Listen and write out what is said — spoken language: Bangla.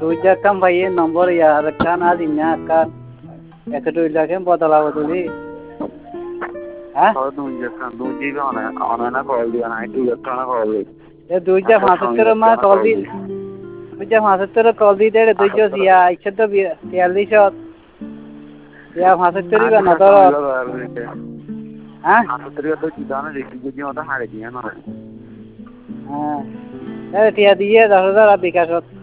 দুইটা কাম ভাইয়ে নম্বর ইয়ার কান আজিনা কান একে দুইটাকে বদলা বদলি হ্যাঁ দুইটা অনানা কল দিয়া নাই দুইটা কল দি এ দুইটা 75 মা কল দি দুইটা 75 কল দি দে দুইটা ইয়া 143 ইয়া 75 বা না ধর হ্যাঁ 75 তো জিদানে দেখি যদি ওটা হারে দিয়া না হ্যাঁ এ টিয়া দিয়ে 10000 বিকাশত